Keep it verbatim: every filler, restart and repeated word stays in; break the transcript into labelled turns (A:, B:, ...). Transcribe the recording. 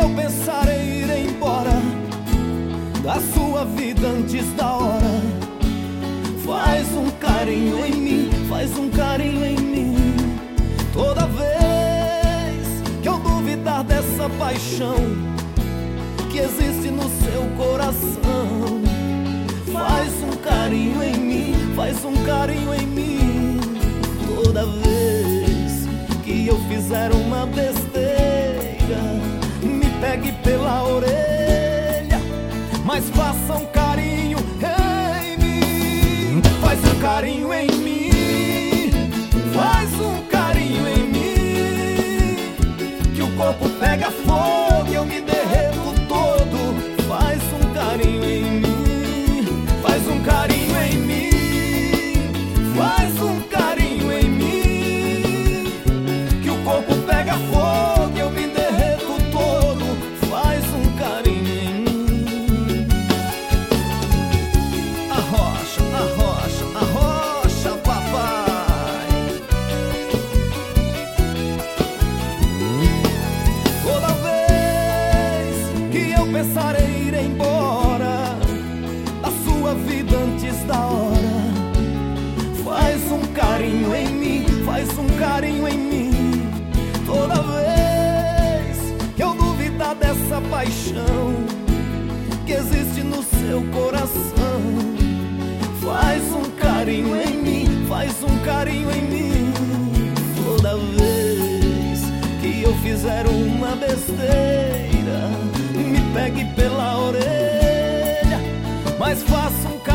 A: eu pensar em ir embora da sua vida antes da hora, faz um carinho em mim, faz um carinho em mim. Toda vez que eu duvidar dessa paixão que existe no seu coração, faz um carinho em mim, faz um carinho em mim. Toda vez que eu fizer uma besteira, me pegue pela orelha, mas faça um carinho em mim. Faz um carinho em mim, faz um carinho em mim, que o corpo pega fogo e eu me derreto todo. Faz um carinho em mim, faz um carinho em mim, faz um carinho em mim, que o corpo pega fogo e eu me derreto todo. Faz um carinho em mim. Arrocha, arrocha, arrocha, papai. Toda vez que eu pensar em ir embora da sua vida antes da hora, faz um carinho em mim, faz um carinho em mim. Toda vez que eu duvidar dessa paixão que existe no seu coração, faz um carinho em mim, faz um carinho em mim. Toda vez que eu fizer uma besteira, me pegue pela orelha, mas faça um carinho